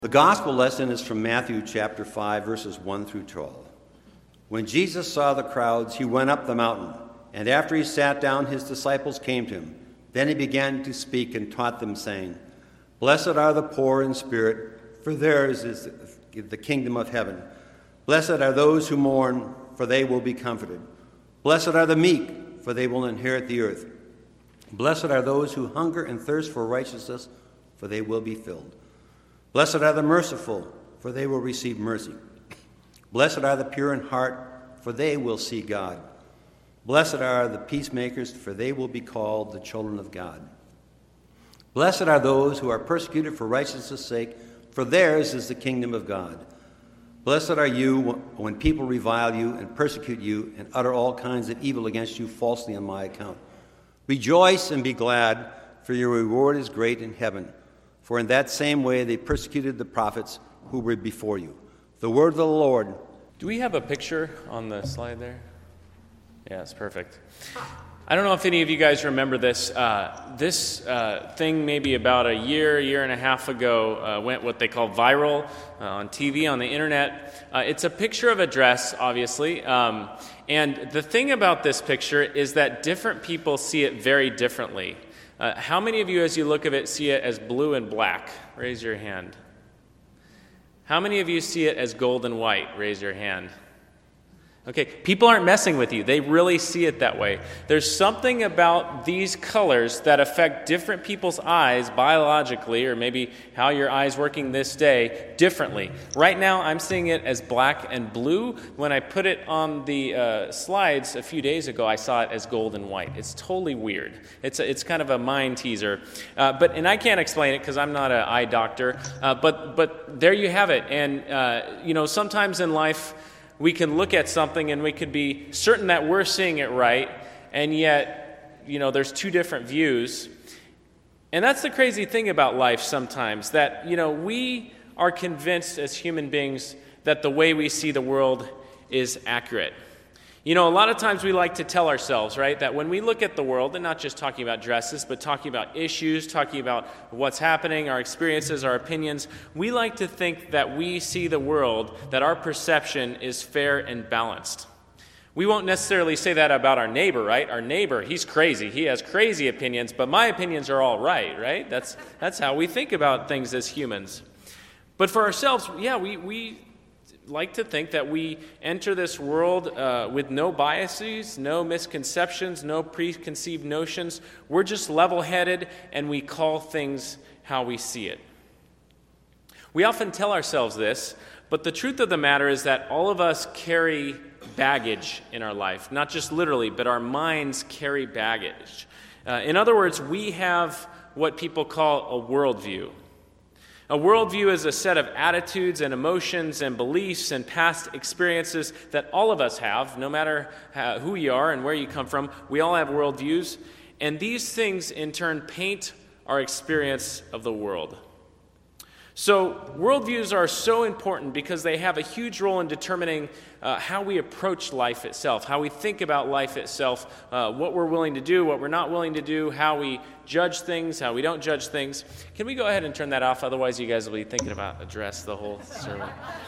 The gospel lesson is from Matthew chapter 5, verses 1 through 12. When Jesus saw the crowds, he went up the mountain, and after he sat down, his disciples came to him. Then he began to speak and taught them, saying, "Blessed are the poor in spirit, for theirs is the kingdom of heaven. Blessed are those who mourn, for they will be comforted. Blessed are the meek, for they will inherit the earth. Blessed are those who hunger and thirst for righteousness, for they will be filled. Blessed are the merciful, for they will receive mercy. Blessed are the pure in heart, for they will see God. Blessed are the peacemakers, for they will be called the children of God. Blessed are those who are persecuted for righteousness' sake, for theirs is the kingdom of God. Blessed are you when people revile you and persecute you and utter all kinds of evil against you falsely on my account. Rejoice and be glad, for your reward is great in heaven. For in that same way they persecuted the prophets who were before you." The word of the Lord. Do we have a picture on the slide there? Yeah, it's perfect. I don't know if any of you guys remember this. This thing maybe about a year and a half ago went what they call viral on TV, on the internet. It's a picture of a dress, obviously. And the thing about this picture is that different people see it very differently. How many of you, as you look at it, see it as blue and black? Raise your hand. How many of you see it as gold and white? Raise your hand. Okay, people aren't messing with you. They really see it that way. There's something about these colors that affect different people's eyes biologically, or maybe how your eye's working this day, differently. Right now, I'm seeing it as black and blue. When I put it on the slides a few days ago, I saw it as gold and white. It's totally weird. It's kind of a mind teaser. And I can't explain it because I'm not an eye doctor. But there you have it. And, sometimes in life, we can look at something and we could be certain that we're seeing it right, and yet, there's two different views. And that's the crazy thing about life sometimes, that, we are convinced as human beings that the way we see the world is accurate. A lot of times we like to tell ourselves, right, that when we look at the world, and not just talking about dresses, but talking about issues, talking about what's happening, our experiences, our opinions, we like to think that we see the world, that our perception is fair and balanced. We won't necessarily say that about our neighbor, right? Our neighbor, he's crazy. He has crazy opinions, but my opinions are all right? That's how we think about things as humans. But for ourselves, we like to think that we enter this world with no biases, no misconceptions, no preconceived notions. We're just level-headed, and we call things how we see it. We often tell ourselves this, but the truth of the matter is that all of us carry baggage in our life. Not just literally, but our minds carry baggage. In other words, we have what people call a worldview. A worldview is a set of attitudes and emotions and beliefs and past experiences that all of us have, no matter who you are and where you come from. We all have worldviews, and these things in turn paint our experience of the world. So worldviews are so important because they have a huge role in determining how we approach life itself, how we think about life itself, what we're willing to do, what we're not willing to do, how we judge things, how we don't judge things. Can we go ahead and turn that off? Otherwise, you guys will be thinking about a dress the whole sermon.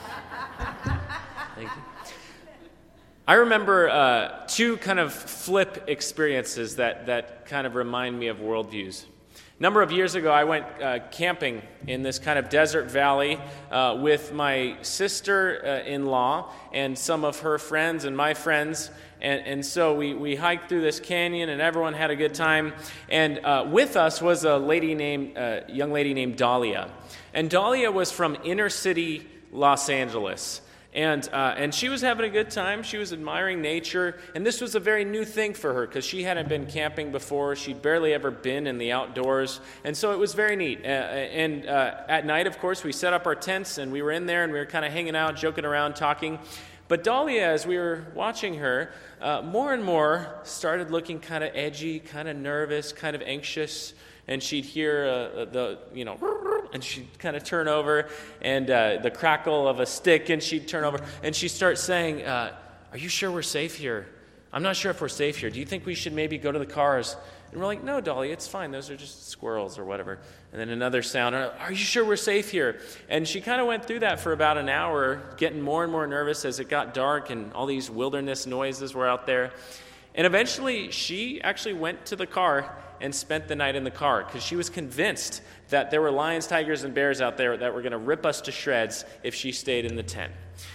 Thank you. I remember two kind of flip experiences that kind of remind me of worldviews. A number of years ago, I went camping in this kind of desert valley with my sister-in-law and some of her friends and my friends. And so we hiked through this canyon, and everyone had a good time. And with us was a young lady named Dahlia. And Dahlia was from inner city Los Angeles. And she was having a good time. She was admiring nature, and this was a very new thing for her because she hadn't been camping before. She'd barely ever been in the outdoors, and so it was very neat. And at night, of course, we set up our tents, and we were in there, and we were kind of hanging out, joking around, talking. But Dahlia, as we were watching her, more and more started looking kind of edgy, kind of nervous, kind of anxious. And she'd hear and she'd kind of turn over, and the crackle of a stick, and she'd turn over, and she'd start saying, "Are you sure we're safe here? I'm not sure if we're safe here. Do you think we should maybe go to the cars And we're like, no, Dolly, it's fine. Those are just squirrels or whatever. And then another sound, are you sure we're safe here? And she kind of went through that for about an hour, getting more and more nervous as it got dark and all these wilderness noises were out there. And eventually, she actually went to the car and spent the night in the car because she was convinced that there were lions, tigers, and bears out there that were going to rip us to shreds if she stayed in the tent.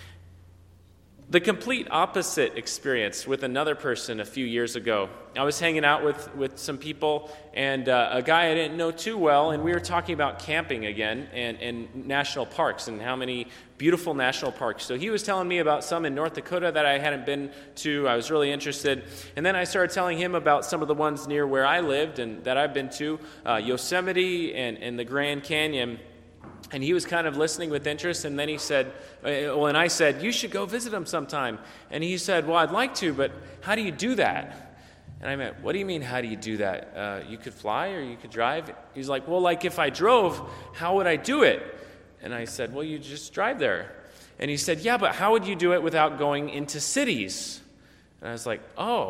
The complete opposite experience with another person a few years ago. I was hanging out with some people and a guy I didn't know too well, and we were talking about camping again and national parks and how many beautiful national parks. So he was telling me about some in North Dakota that I hadn't been to. I was really interested. And then I started telling him about some of the ones near where I lived and that I've been to, Yosemite and the Grand Canyon. And he was kind of listening with interest, and then he said, and I said, you should go visit him sometime. And he said, well, I'd like to, but how do you do that? And I meant, what do you mean, how do you do that? You could fly or you could drive? He's like, well, like if I drove, how would I do it? And I said, well, you just drive there. And he said, yeah, but how would you do it without going into cities? And I was like,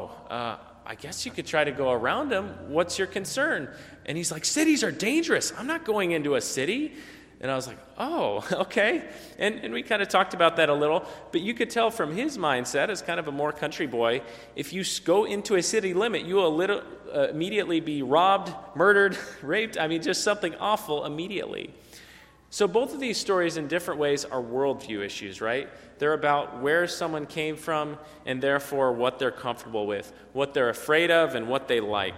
I guess you could try to go around them. What's your concern? And he's like, cities are dangerous. I'm not going into a city. And I was like, oh, okay. And we kind of talked about that a little. But you could tell from his mindset as kind of a more country boy, if you go into a city limit, you will immediately be robbed, murdered, raped. I mean, just something awful immediately. So both of these stories in different ways are worldview issues, right? They're about where someone came from and therefore what they're comfortable with, what they're afraid of, and what they like.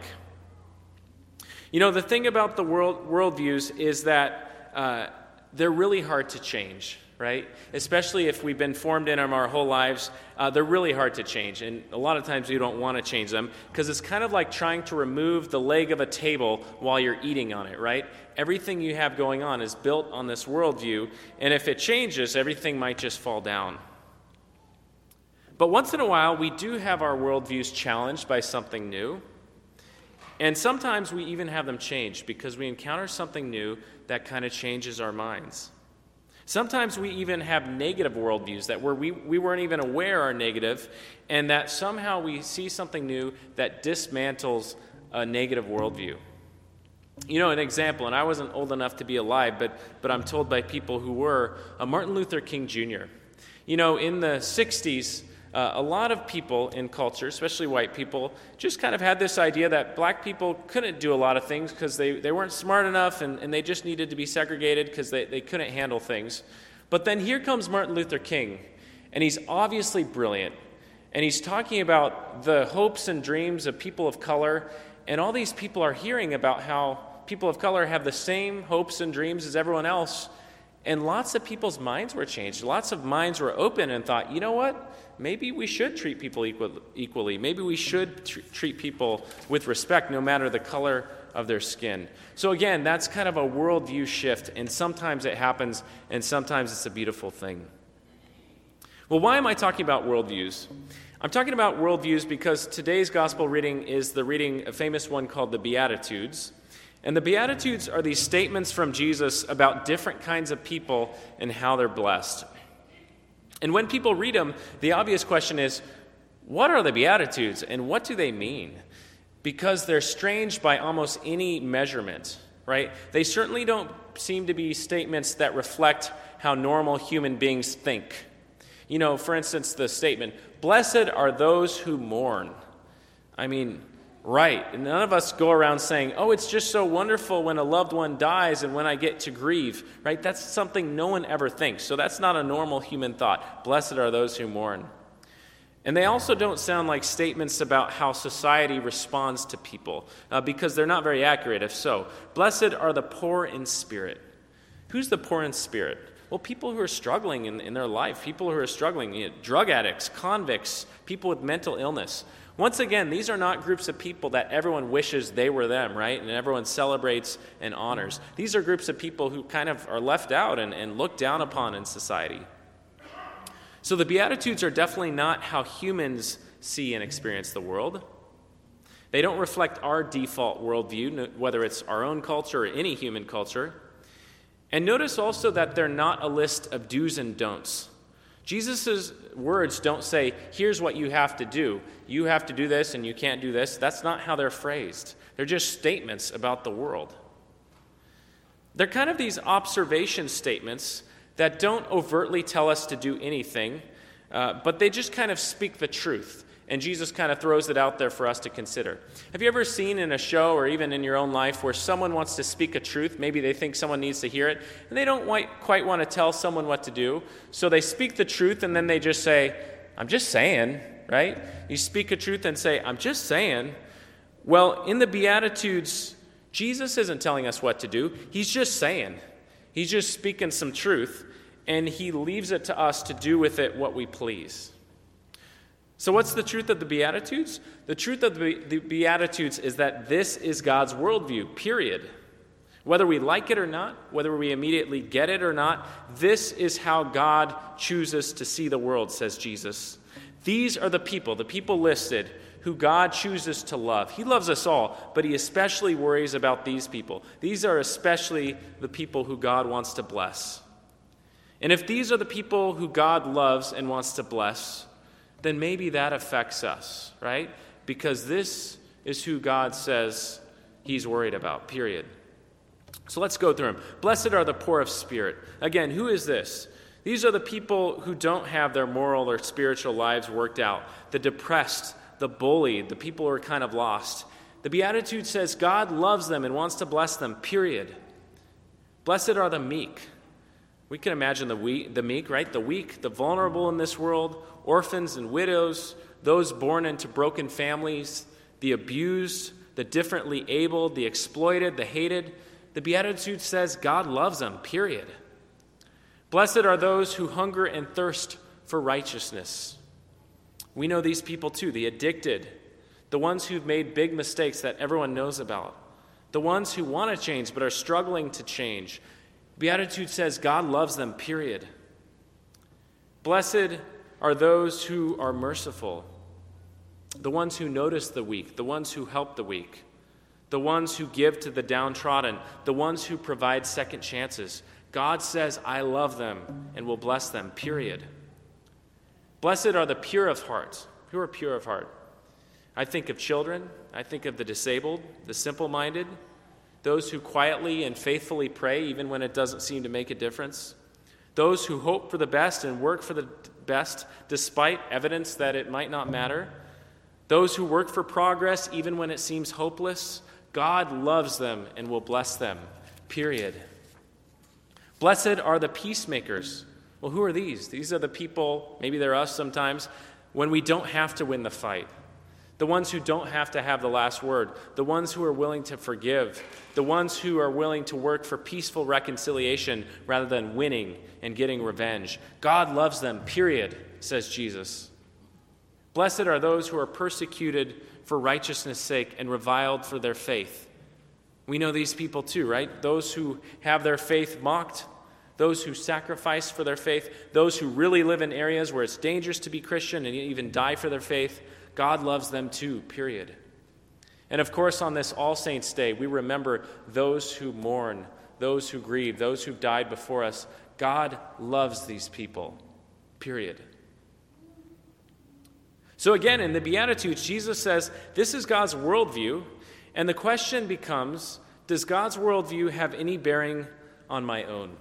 You know, the thing about the worldviews is that they're really hard to change, right? Especially if we've been formed in them our whole lives, they're really hard to change. And a lot of times we don't want to change them because it's kind of like trying to remove the leg of a table while you're eating on it, right? Everything you have going on is built on this worldview, and if it changes, everything might just fall down. But once in a while, we do have our worldviews challenged by something new. And sometimes we even have them changed because we encounter something new that kind of changes our minds. Sometimes we even have negative worldviews that we weren't even aware are negative, and that somehow we see something new that dismantles a negative worldview. You know, an example, and I wasn't old enough to be alive, but I'm told by people who were, Martin Luther King Jr. You know, in the 60s, a lot of people in culture, especially white people, just kind of had this idea that black people couldn't do a lot of things because they weren't smart enough and they just needed to be segregated because they couldn't handle things. But then here comes Martin Luther King, and he's obviously brilliant, and he's talking about the hopes and dreams of people of color, and all these people are hearing about how people of color have the same hopes and dreams as everyone else, and lots of people's minds were changed. Lots of minds were open and thought, you know what? Maybe we should treat people equally. Maybe we should treat people with respect no matter the color of their skin. So again, that's kind of a worldview shift, and sometimes it happens, and sometimes it's a beautiful thing. Well, why am I talking about worldviews? I'm talking about worldviews because today's gospel reading is a famous one called the Beatitudes. And the Beatitudes are these statements from Jesus about different kinds of people and how they're blessed. And when people read them, the obvious question is, what are the Beatitudes and what do they mean? Because they're strange by almost any measurement, right? They certainly don't seem to be statements that reflect how normal human beings think. You know, for instance, the statement, blessed are those who mourn. I mean, right. And none of us go around saying, oh, it's just so wonderful when a loved one dies and when I get to grieve, right? That's something no one ever thinks. So that's not a normal human thought. Blessed are those who mourn. And they also don't sound like statements about how society responds to people because they're not very accurate, if so. Blessed are the poor in spirit. Who's the poor in spirit? Well, people who are struggling in their life, people who are struggling, drug addicts, convicts, people with mental illness. Once again, these are not groups of people that everyone wishes they were them, right? And everyone celebrates and honors. These are groups of people who kind of are left out and looked down upon in society. So the Beatitudes are definitely not how humans see and experience the world. They don't reflect our default worldview, whether it's our own culture or any human culture. And notice also that they're not a list of do's and don'ts. Jesus' words don't say, here's what you have to do. You have to do this and you can't do this. That's not how they're phrased. They're just statements about the world. They're kind of these observation statements that don't overtly tell us to do anything, but they just kind of speak the truth. And Jesus kind of throws it out there for us to consider. Have you ever seen in a show or even in your own life where someone wants to speak a truth? Maybe they think someone needs to hear it, and they don't quite want to tell someone what to do. So they speak the truth, and then they just say, I'm just saying, right? You speak a truth and say, I'm just saying. Well, in the Beatitudes, Jesus isn't telling us what to do. He's just saying. He's just speaking some truth, and he leaves it to us to do with it what we please. So what's the truth of the Beatitudes? The truth of the Beatitudes is that this is God's worldview, period. Whether we like it or not, whether we immediately get it or not, this is how God chooses to see the world, says Jesus. These are the people listed, who God chooses to love. He loves us all, but he especially worries about these people. These are especially the people who God wants to bless. And if these are the people who God loves and wants to bless, then maybe that affects us, right? Because this is who God says he's worried about, period. So let's go through them. Blessed are the poor of spirit. Again, who is this? These are the people who don't have their moral or spiritual lives worked out. The depressed, the bullied, the people who are kind of lost. The Beatitude says God loves them and wants to bless them, period. Blessed are the meek. We can imagine the meek, right? The weak, the vulnerable in this world, orphans and widows, those born into broken families, the abused, the differently abled, the exploited, the hated. The Beatitude says God loves them, period. Blessed are those who hunger and thirst for righteousness. We know these people too, the addicted, the ones who've made big mistakes that everyone knows about, the ones who want to change but are struggling to change. Beatitude says God loves them, period. Blessed are those who are merciful, the ones who notice the weak, the ones who help the weak, the ones who give to the downtrodden, the ones who provide second chances. God says, I love them and will bless them, period. Blessed are the pure of heart. Who are pure of heart? I think of children. I think of the disabled, the simple-minded, those who quietly and faithfully pray even when it doesn't seem to make a difference, those who hope for the best and work for the best despite evidence that it might not matter, those who work for progress even when it seems hopeless. God loves them and will bless them, period. Blessed are the peacemakers. Well, who are these? These are the people, maybe they're us sometimes, when we don't have to win the fight. The ones who don't have to have the last word. The ones who are willing to forgive. The ones who are willing to work for peaceful reconciliation rather than winning and getting revenge. God loves them, period, says Jesus. Blessed are those who are persecuted for righteousness' sake and reviled for their faith. We know these people too, right? Those who have their faith mocked, those who sacrifice for their faith, those who really live in areas where it's dangerous to be Christian and even die for their faith. God loves them too, period. And of course, on this All Saints' Day, we remember those who mourn, those who grieve, those who died before us. God loves these people, period. So again, in the Beatitudes, Jesus says this is God's worldview, and the question becomes, does God's worldview have any bearing on my own?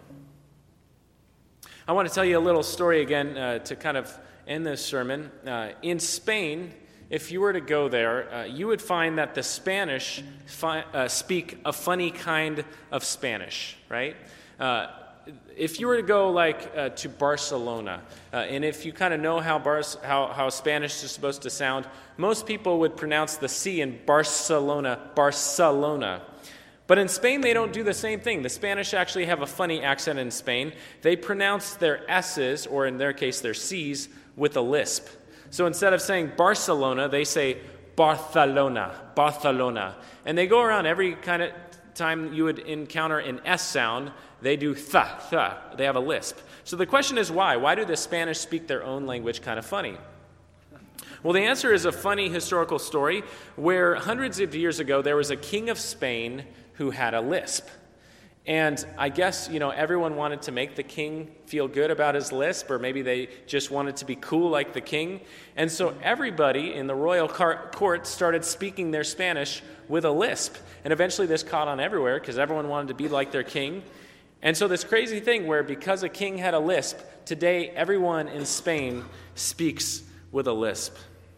I want to tell you a little story again to kind of end this sermon. In Spain, if you were to go there, you would find that the Spanish speak a funny kind of Spanish, right? If you were to go to Barcelona, and if you kind of know how Spanish is supposed to sound, most people would pronounce the C in Barcelona, Barcelona. But in Spain, they don't do the same thing. The Spanish actually have a funny accent in Spain. They pronounce their S's, or in their case, their C's, with a lisp. So instead of saying Barcelona, they say Barcelona, Barcelona. And they go around every kind of time you would encounter an S sound, they do th. They have a lisp. So the question is why? Why do the Spanish speak their own language kind of funny? Well, the answer is a funny historical story where hundreds of years ago there was a king of Spain who had a lisp. And I guess, everyone wanted to make the king feel good about his lisp, or maybe they just wanted to be cool like the king. And so everybody in the royal court started speaking their Spanish with a lisp. And eventually this caught on everywhere because everyone wanted to be like their king. And so this crazy thing where because a king had a lisp, today everyone in Spain speaks with a lisp.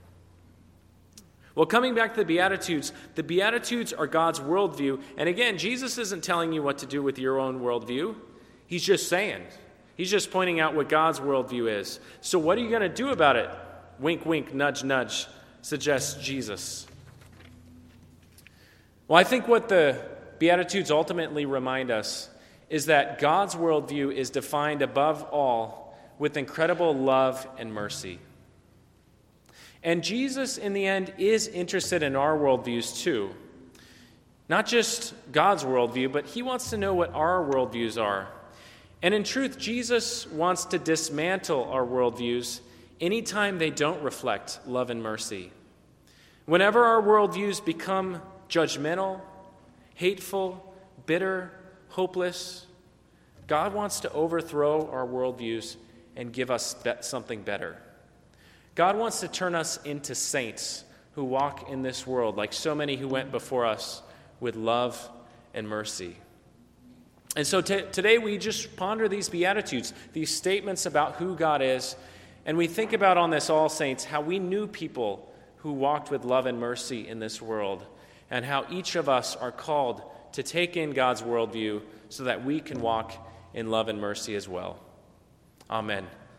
Well, coming back to the Beatitudes are God's worldview. And again, Jesus isn't telling you what to do with your own worldview. He's just saying. He's just pointing out what God's worldview is. So what are you going to do about it? Wink, wink, nudge, nudge, suggests Jesus. Well, I think what the Beatitudes ultimately remind us is that God's worldview is defined above all with incredible love and mercy. And Jesus, in the end, is interested in our worldviews too. Not just God's worldview, but he wants to know what our worldviews are. And in truth, Jesus wants to dismantle our worldviews anytime they don't reflect love and mercy. Whenever our worldviews become judgmental, hateful, bitter, hopeless, God wants to overthrow our worldviews and give us something better. God wants to turn us into saints who walk in this world, like so many who went before us, with love and mercy. And so today we just ponder these Beatitudes, these statements about who God is, and we think about on this All Saints how we knew people who walked with love and mercy in this world, and how each of us are called to take in God's worldview so that we can walk in love and mercy as well. Amen.